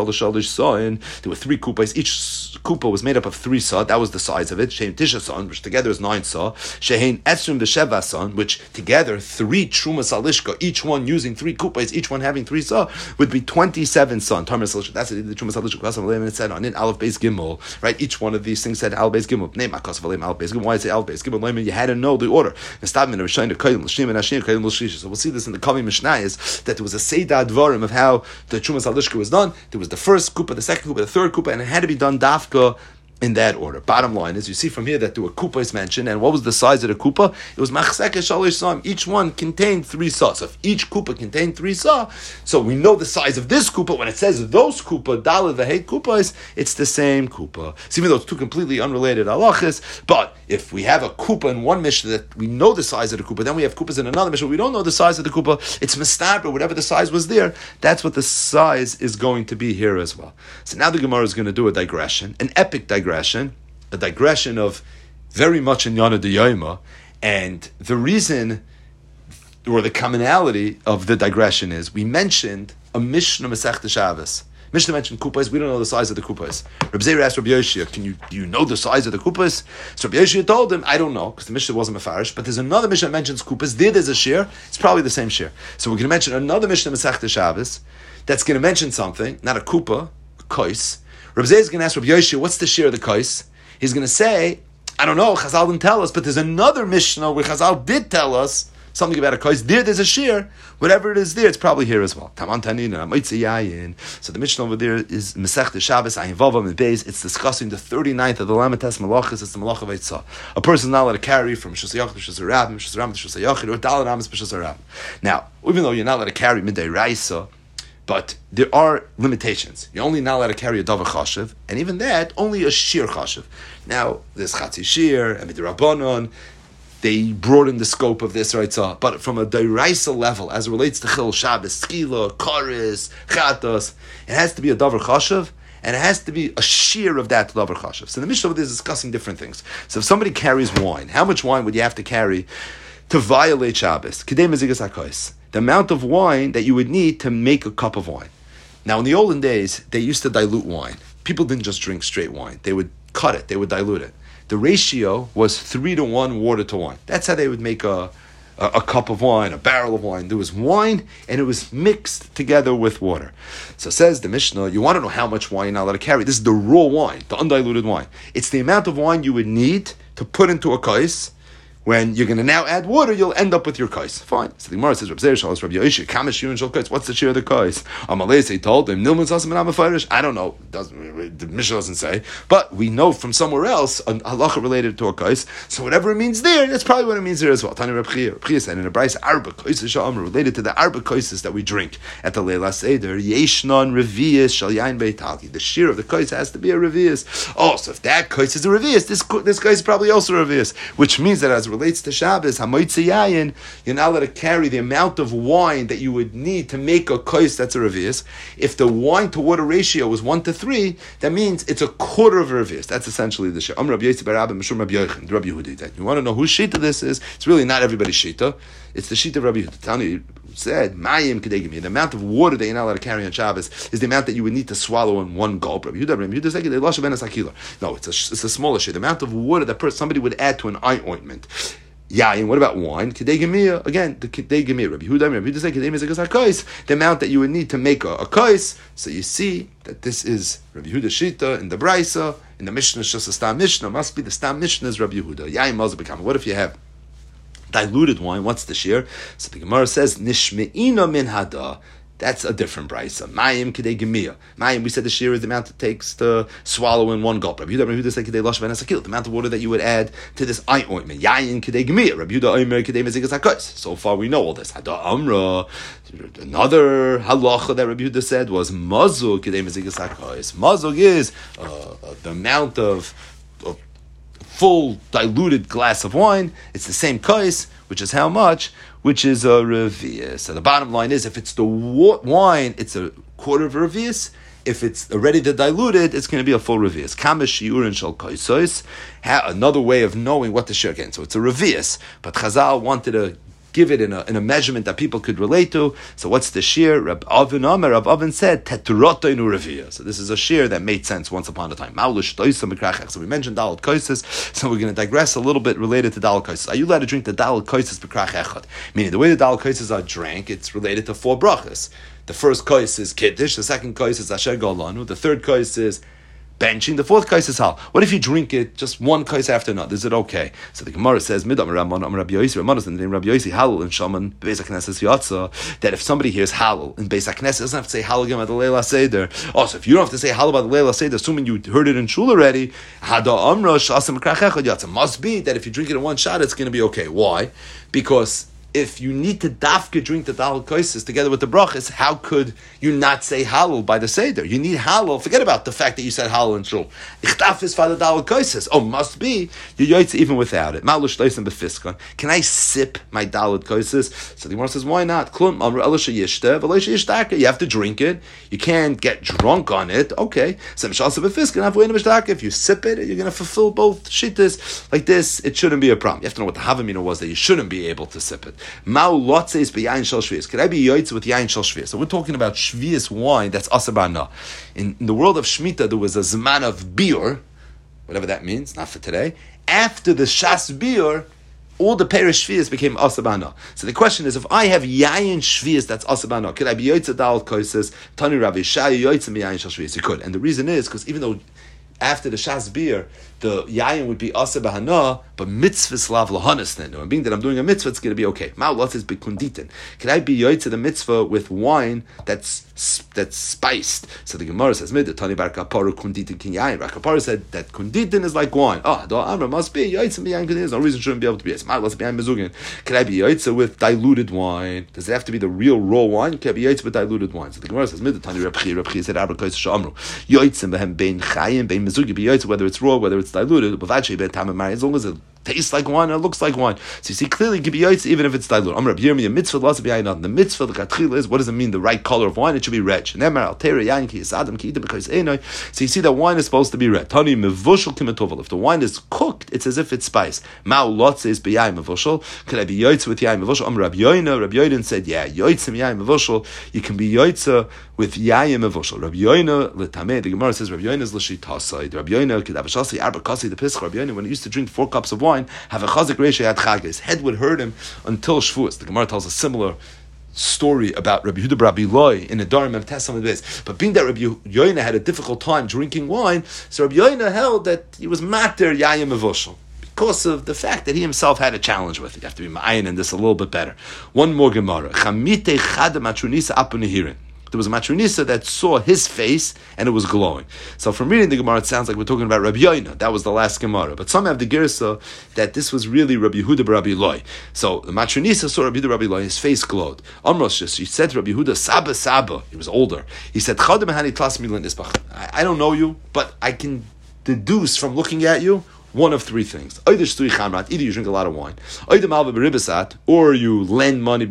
were 3 kupas. Each kupa was made up of 3 saw. That was the size of it. Shein Tisha son, which together is 9 saw. Shein Esrim B'Sheva son, which together 3 Trumas Alishka, each one using 3 kupas, each one having 3 saw, would be 27 saw. That's the Trumas Alishka. And it said on it Aleph Beis Gimel, right? Each one of these things said Aleph Beis Gimel. Name Aleph Beis Gimel. Why is it Aleph Beis Gimel? You had to know the order. So we'll see this in the coming Mishnayos, that there was a Seidah Dvarim of how the Trumas Alishka was done. There was the first kupa, the second kupa, the third kupa, and it had to be done dafka in that order. Bottom line is, you see from here that there were kupas mentioned, and what was the size of the kupa? It was machzekes shalosh sa'im. Each one contained 3 saw. So if each kupa contained 3 saw, so we know the size of this kupa. When it says those kupa, daled v'heit kupas, it's the same kupa. So even though it's 2 completely unrelated halachas, but if we have a kupa in one mishnah that we know the size of the kupa, then we have kupas in another mishnah, we don't know the size of the kupa, it's mistaber, whatever the size was there, that's what the size is going to be here as well. So now the Gemara is going to do a digression, an epic digression, a digression of very much in Yana D'Yoma, and the reason, or the commonality of the digression is, we mentioned a Mishnah Masechta Shabbos. Mishnah mentioned kupas, we don't know the size of the kupas. Rabbi Zeir asked Rabbi Yoshia, do you know the size of the kupas? So Rabbi Yoshia told him, I don't know, because the Mishnah wasn't mefarish, but there's another Mishnah that mentions kupas, there's a share, it's probably the same share. So we're going to mention another Mishnah Masechta Shabbos, that's going to mention something, not a kupa, a kois. Rabbi Zeir is going to ask Rabbi Yoshia, what's the share of the kois? He's going to say, I don't know, Chazal didn't tell us, but there's another Mishnah where Chazal did tell us something about a kois. There's a shear. Whatever it is there, it's probably here as well. Taman Tanina, Moitzi Yayin. So the Mishnah over there is Masechta Shabbos, Ayin Vavam and Beis. It's discussing the 39th of the Lamates Malachas. It's the Malach of Eitzah. A person is not allowed to carry from Shus Yachid to Shus Rabim, Shus Rabim to Shus Yachid, or Dalad Amis to Shus Rabim. Now, even though you're not allowed to carry Midday Raisa, but there are limitations. You're only not allowed to carry a davar chashiv, and even that, only a shir chashiv. Now, there's chatzi shir, and midrabanon, they broaden the scope of this, right? So, but from a deraisa level, as it relates to Chil Shabbos, Skila, Karis, Chatos, it has to be a davar chashiv, and it has to be a shear of that davar chashiv. So the Mishnah over there is discussing different things. So if somebody carries wine, how much wine would you have to carry to violate Shabbos? Kedei mezigas hakos. The amount of wine that you would need to make a cup of wine. Now, in the olden days, they used to dilute wine. People didn't just drink straight wine. They would cut it. They would dilute it. The ratio was 3-to-1 water to wine. That's how they would make a cup of wine, a barrel of wine. There was wine, and it was mixed together with water. So says the Mishnah, you want to know how much wine you're not allowed to carry. This is the raw wine, the undiluted wine. It's the amount of wine you would need to put into a kais. When you're going to now add water, you'll end up with your kais. Fine. So the Gemara says, Rabbi Zeir Shalos, Rabbi Yoshia, Kamish Yun Shal Kais. What's the share of the kais? Amalei, he told him, Nilman Sasam and Amafarish. I don't know. The Mishnah doesn't say. But we know from somewhere else, a halacha related to a kais. So whatever it means there, that's probably what it means there as well. Tani Rabbi Chia. Rabbi Chia said in a Bryce, Arba Kaises Sha'amr, related to the Arba Kaises that we drink at the Leila Seder, Yeshnon Revius Shal Yain Beitalki. The share of the kais has to be a Revius. Oh, so if that kais is a Revius, this kais is probably also a Revius. Which means that as it relates to Shabbos, you're not allowed to carry the amount of wine that you would need to make a kais that's a revius. If the wine to water ratio was 1-to-3, that means it's a quarter of a revius. That's essentially the shit. You want to know whose shita this is? It's really not everybody's shita. It's the shita of Rabbi Yehuda. Tani said, the amount of water that you're not allowed to carry on Shabbos is the amount that you would need to swallow in one gulp. Rabbi Yehuda said, no, it's a smaller shit. The amount of water that somebody would add to an eye ointment. Yeah, and what about wine? Kedei gemia, again, the kedei gemia. Rabbi Yehuda said, kedei mezigas hakais, the amount that you would need to make a kais. So you see that this is Rabbi Yehuda Shita in the Braisa, in the Mishnah, it's just a Stam Mishnah, must be the Stam Mishnah is Rabbi Yehuda. Yain Mazal Bekama. What if you have diluted wine, what's the shear? So the Gemara says, Nishme'ina min hada. That's a different brisa. Mayim kidei gemia. Mayim, we said the shear is the amount it takes to swallow in one gulp. Rabbi Yehuda said kidei lash v'nasakil, the amount of water that you would add to this eye ointment. Yayin kidei gemia. Rabbi Yehuda omer kidei mezigas hakos. So far we know all this. Hada amra. Another halacha that Rabbi Yehuda said was mazug kidei mezigas hakos. Mazug is the amount of full diluted glass of wine. It's the same kais, which is how much? Which is a revius. So the bottom line is, if it's the wine, it's a quarter of a revius. If it's already diluted, it's going to be a full revius. Kamish shiurin shel kaisos. Another way of knowing what the shir again. So it's a revius, but Chazal wanted to give it in a measurement that people could relate to. So what's the shear? Rab Avin said, Teturoto inu revia. So this is a shear that made sense once upon a time. So we mentioned Dalet Koises, so we're going to digress a little bit related to Dalet Koises. Are you allowed to drink the Dalet Koises b'krach echad? Meaning, the way the Dalet Koises are drank, it's related to 4 brachas. The first kois is Kiddush, the second kois is Asher Golanu, the third kois is benching, the fourth kais is hal. What if you drink it just one kais after another? Is it okay? So the Gemara says, Midam Ramon, Rabbi Yosi, Ramonas, and the name Rabbi Yosi, Halal and Shaman, Beis HaKnesses Yatza, that if somebody hears Halal in Beis HaKnesses, doesn't have to say Halal again by the Leila Seder. Also, if you don't have to say Halal by the Leila Seder, assuming you heard it in Shul already, Hada Amra, Shasam Krachechad Yatza, must be that if you drink it in one shot, it's going to be okay. Why? Because if you need to dafka drink the Dalet Koises together with the brachas, how could you not say halal by the Seder? You need halal. Forget about the fact that you said halal in shul. Ichtaf is for the Dalet Koises. Oh, must be. You yoytze even without it. Malush leisen befiskan. Can I sip my Dalet Koises? So the Gemara says, why not? Klum amr elisha yishte v'elisha yishtaka. You have to drink it. You can't get drunk on it. Okay. So mishalsa befiskan avlein mishtaka. If you sip it, you're going to fulfill both shittas like this. It shouldn't be a problem. You have to know what the havamina was that you shouldn't be able to sip it. Ma'u lotzes beyayin shel shvius. Could I be yoytz with yayin shel shvius? So we're talking about shvius wine that's asabana. In the world of Shemitah, there was a zman of biur, whatever that means, not for today. After the shas biur, all the perish shvius became asabana. So the question is, if I have yayin shvius that's asabana, could I be yoytz Dalet Koises? Tani Rabbi Shai yoytz beyayin shel shvius. You could, and the reason is because even though after the shas biur, the yayin would be asa bahana, but mitzvah slav lahanas then. And being that I'm doing a mitzvah, it's going to be okay. Ma'ulot is bekunditin. Can I be yoytze the mitzvah with wine that's spiced? So the Gemara says, "Mid tani bar kaparu kunditin kin yayin." Bar kaparu said that kunditin is like wine. Oh, the amra must be yoytze yayin. There's no reason it shouldn't be able to be. Ma'ulot behind mezugin. Can I be yoytze with diluted wine? Does it have to be the real raw wine? Can I be yoytze with diluted wine? So the Gemara says, "Mid tani Rabchi said Abra Kois Shamru yoytze behem bein chayim bein mezugin be yoytze whether it's raw whether it's diluted, but as long as it tastes like wine, it looks like wine. So you see clearly it can be yaitz even if it's diluted. I'm Rabbi Yirmiyah, mitzvah lots behind the mitzvah. The katchila is what does it mean? The right color of wine? It should be red. So you see that wine is supposed to be red. Tani mevushel kimatovel. If the wine is cooked, it's as if it's spiced. Ma'u lots is beyayin mevushel. Could I be yaitz with yayin mevushel? I'm Rabbi Yoina. Rabbi Yoina said, yeah, yaitz and yayin mevushel. You can be yaitz with yayin mevushel. Rabbi Yoina letameh. The Gemara says Rabbi Yoina is l'shitasai. Rabbi Yoina could have a shasi arba kasi the pisach. Rabbi Yoina when he used to drink 4 cups of wine, have a chazik reisha at chag. His head would hurt him until Shavuos. The Gemara tells a similar story about Rabbi Yehuda Rabbi Loi in the Darim of Tesam Beis. But being that Rabbi Yoina had a difficult time drinking wine, so Rabbi Yoina held that he was mater yayim mevushel because of the fact that he himself had a challenge with it. You have to be ma'ayin in this a little bit better. One more Gemara. Chamite chad matrunisa apu nehirin. There was a matronisa that saw his face and it was glowing. So from reading the Gemara, it sounds like we're talking about Rabbi Yoina. That was the last Gemara. But some have the Girsa that this was really Rabbi Yehuda Rabbi Loi. So the matronisa saw Rabbi Yehuda Rabbi Loi, his face glowed. Amrosh, she said to Rabbi Yehuda, Saba Saba, he was older. He said, I don't know you, but I can deduce from looking at you one of 3 things. Either you drink a lot of wine, or you lend money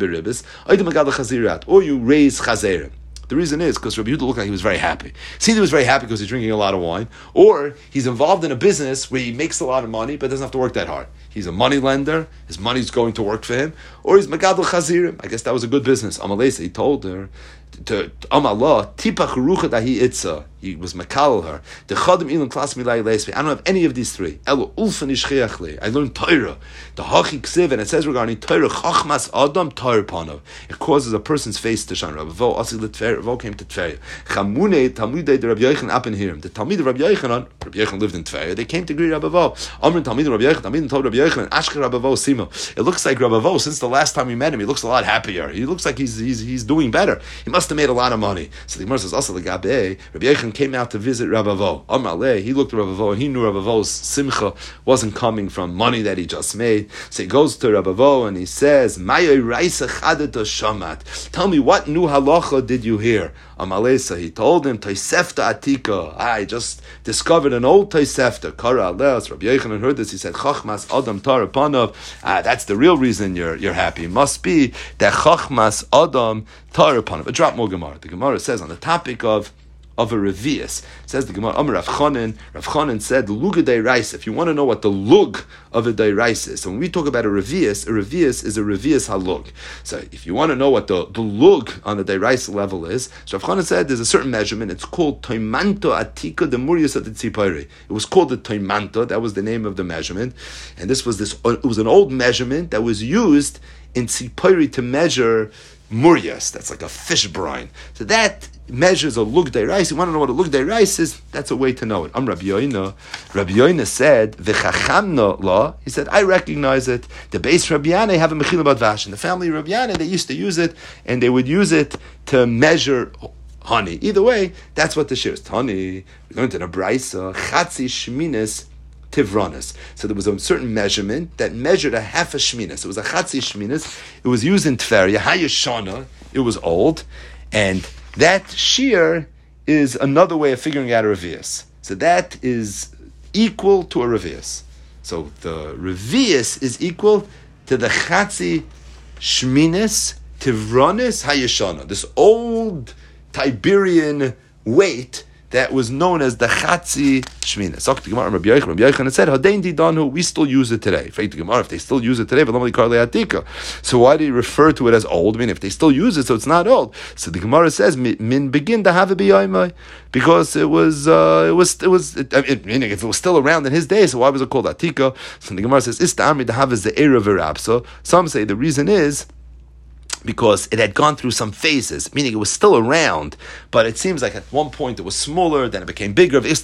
or you raise chazerim. The reason is because Rabbi Yehuda looked like he was very happy. See, he was very happy because he's drinking a lot of wine, or he's involved in a business where he makes a lot of money but doesn't have to work that hard. He's a money lender, his money's going to work for him, or he's Megadol Chazirim. I guess that was a good business. Amalesa, he told her, to Amalah, Tipach Rucha Dahi Itza. He was makal her. The chadim ilan klas milay leisvi. I don't have any of these three. Elo ulfan ishchiach. I learned Torah. The hachi ksiv, and it says regarding Torah, chachmas adam Torah panav. It causes a person's face to shine. Rabbi Vo asi l'tver. Vo came to Tveria. Chamune talmidei the Rabbi Yochanan up in here. The talmid of Rabbi Yochanan lived in Tveria. They came to greet Rabbi Vo. Amrin talmid Rabbi Yochanan. Talmid told Rabbi Yochanan. Ashker Rabbi Vo simo. It looks like Rabbi Vo, since the last time we met him, he looks a lot happier. He looks like he's doing better. He must have made a lot of money. So the Gemara says also the Gabe. Rabbi Yochanan came out to visit Rabbi Vo. Amaleh, he looked at Rabbi Vo and he knew Rabbi Vo's simcha wasn't coming from money that he just made. So he goes to Rabbi Vo and he says, Mayoi raisa chadata shamat. Tell me, what new halacha did you hear? Amalesa, he told him, Tosefta Atika. I just discovered an old Tosefta. Kara Aleos. Rabbi Yochanan heard this. He said, Chachmas Adam Tara Panav. That's the real reason you're happy. It must be that Chachmas Adam Tara Panav. A drop more Gemara. The Gemara says on the topic of a revius. Says the Gemara, Rav Chanan said, Lugadei rice. If you want to know what the lug of a dairais is. So when we talk about a revius is a revius halug. So if you want to know what the lug on the dairais level is, so Rav Chanan said there's a certain measurement. It's called toimanto atika de murius at the tzipari. It was called the toimanto. That was the name of the measurement. And it was an old measurement that was used in tzipari to measure murias. That's like a fish brine. So that measures a lug dairais. You want to know what a lug dairais is? That's a way to know it. Rabbi Yoina. Rabbi Yoina said, "V'chachamna la." He said, "I recognize it. The base Rabbi Yana have a mechila badvash. In the family of Rabbi Yana, they used to use it, and they would use it to measure honey. Either way, that's what the shir is. Honey. We learned in a brisa, chatzi shminis tivranis. So there was a certain measurement that measured a half a shminis. It was a chatzi shminis. It was used in Tveria. Hayashana. It was old, and that shear is another way of figuring out a revius. So that is equal to a revius. So the revius is equal to the chatzi shminis tivranis hayashana. This old Tiberian weight that was known as the Chatzi Shmina. Rabbi Yochanan said, Hadein Didanu, we still use it today. If they still use it today, so why do you refer to it as old? I mean, if they still use it, so it's not old. So the Gemara says, Min begin to have a biyaymai, because meaning if it was still around in his day, so why was it called Atika? So the Gemara says, Istamri to have is the era virapsa. Some say the reason is because it had gone through some phases, meaning it was still around, but it seems like at one point it was smaller, then it became bigger. It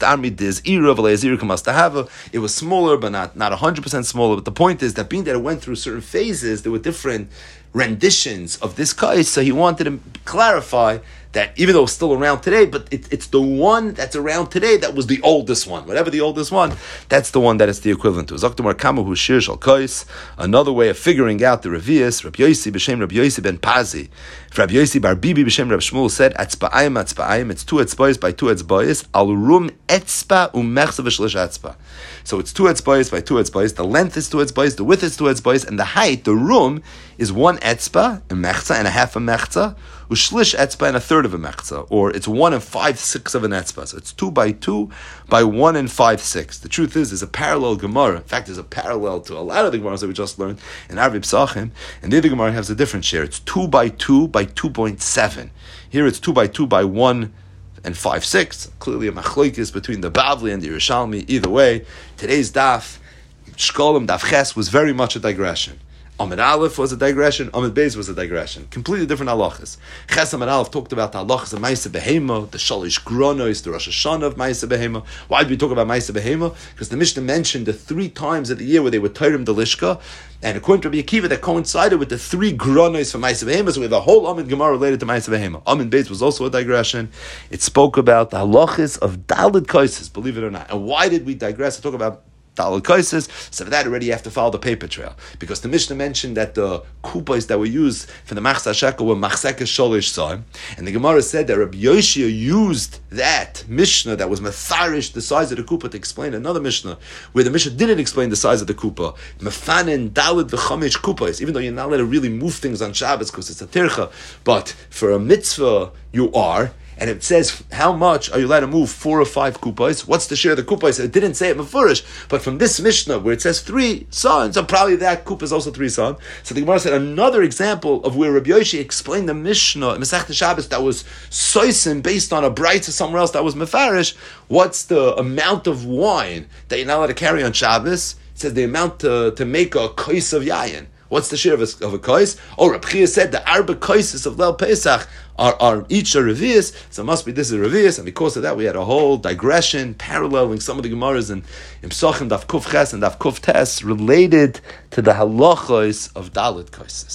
was smaller, but not 100% smaller. But the point is that being that it went through certain phases, there were different renditions of this kais, so he wanted to clarify that even though it's still around today, but it's the one that's around today that was the oldest one. Whatever the oldest one, that's the one that it's the equivalent to. Zaktumar Kamahu Shir Shal Kais. Another way of figuring out the revius, Rabbi Yosi b'shem Rabbi Yosi ben Pazi. Rabbi Yosi bar Bibi b'shem Rabbi Shmuel said, Atzba'ayim, it's two etzba'is by two etzba'is, al rum etzba u'mechza v'shlish etzba. So it's two etzba'is by two etzba'is, the length is two etzba'is, the width is two etzba'is, and the height, the rum, is one etzba, a mechza, and a half a mechza, u'shlish etzba, and a third of a mechza, or it's 1 5/6 of an etzba. So it's 2 by 2 by 1 5/6. The truth is, there's a parallel Gemara. In fact, there's a parallel to a lot of the Gemaras that we just learned in Arvi Psachim, and the other Gemara has a different share. It's 2 by 2 by 2.7. Here it's 2 by 2 by 1 5/6. Clearly a machlokes between the Bavli and the Yerushalmi. Either way, today's daf, Shkolim Daf Ches, was very much a digression. Amid Aleph was a digression, Amid Beis was a digression. Completely different halachas. Ches Amid Aleph talked about the halachas of Maaseh Behema, the Shalish Gronos, the Rosh Hashanah of Maaseh Behema. Why did we talk about Maaseh Behema? Because the Mishnah mentioned the 3 times of the year where they would Torah the Lishka, and according to Rabbi Akiva, that coincided with the 3 Gronos for Maaseh Behema, so we have a whole Amid Gemara related to Maaseh Behema. Amid Beis was also a digression. It spoke about the halachas of Daled Kaises, believe it or not. And why did we digress to talk about Daled Kaises? So for that already you have to follow the paper trail, because the Mishnah mentioned that the kupas that were used for the Machzah Shekel were Machzekes Sholish Saim, and the Gemara said that Rabbi Yoshia used that Mishnah that was Metharish, the size of the kupa, to explain another Mishnah where the Mishnah didn't explain the size of the kupa. Mefanen Daled v'Chamish kupas, even though you're not allowed to really move things on Shabbos because it's a tircha, but for a mitzvah you are. and it says how much are you allowed to move 4 or 5 kupos? What's the share of the kupos? It didn't say it mefurish, but from this Mishnah where it says 3 sons, so probably that kupa is also 3 sons. So the Gemara said another example of where Rabbi Yoshi explained the Mishnah in Masechta Shabbos that was soisin based on a bright to somewhere else that was mefarish. What's the amount of wine that you're not allowed to carry on Shabbos? It says the amount to make a kais of yayin. What's the share of a kais? Oh, Reb Chia said the arba kaises of Leil Pesach are each a revius, so it must be this is a revius, and because of that we had a whole digression, paralleling some of the Gemaras in Psachim Daf Kuf Ches and Daf Kuf Tes related to the halachos of Dalit kaises.